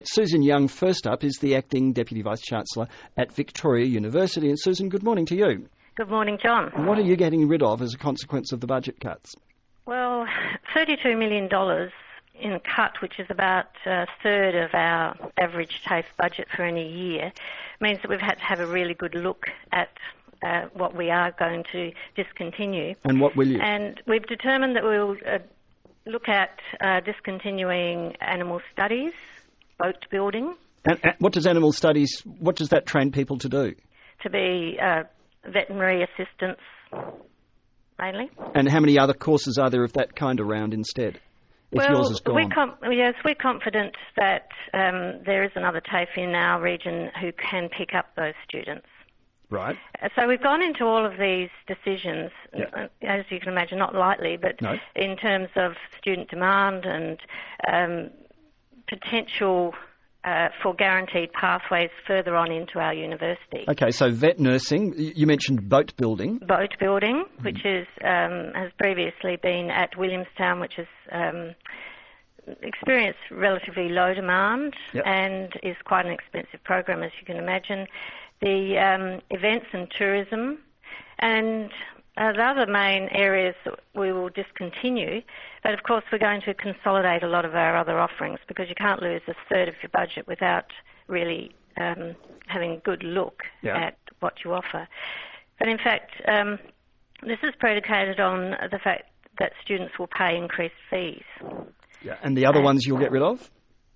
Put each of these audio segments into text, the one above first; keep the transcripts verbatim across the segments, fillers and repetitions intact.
Susan Young, first up, is the Acting Deputy Vice-Chancellor at Victoria University. And Susan, good morning to you. Good morning, John. And what are you getting rid of as a consequence of the budget cuts? Well, thirty-two million dollars in cut, which is about a third of our average TAFE budget for any year, means that we've had to have a really good look at uh, what we are going to discontinue. And what will you? And we've determined that we'll uh, look at uh, discontinuing animal studies, boat building. And, and what does animal studies, what does that train people to do? To be uh, veterinary assistants, mainly. And how many other courses are there of that kind around instead, if well, yours is gone? We're com- yes, we're confident that um, there is another TAFE in our region who can pick up those students. Right. So we've gone into all of these decisions, yeah. as you can imagine, not lightly, but no. in terms of student demand and um, potential uh, for guaranteed pathways further on into our university. Okay, so vet nursing, you mentioned boat building. Boat building, mm. which is um, has previously been at Williamstown, which has um, experienced relatively low demand yep. and is quite an expensive program, as you can imagine. The um, events and tourism, and uh, the other main areas that we will discontinue. But of course, we're going to consolidate a lot of our other offerings because you can't lose a third of your budget without really um, having a good look yeah. at what you offer. But in fact, um, this is predicated on the fact that students will pay increased fees. Yeah. And the other and, ones you'll get rid of?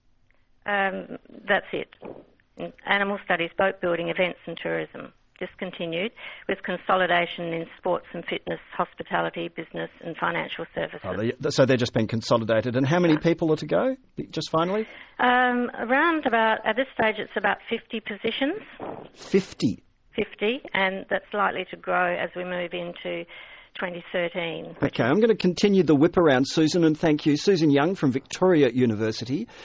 Um, that's it. Animal studies, boat building, events and tourism, discontinued, with consolidation in sports and fitness, hospitality, business and financial services. Oh, they, so they're just being consolidated. And how many people are to go, just finally? Um, around about, at this stage, it's about fifty positions. fifty? fifty, and that's likely to grow as we move into twenty thirteen. Okay, I'm going to continue the whip around, Susan, and thank you. Susan Young from Victoria University.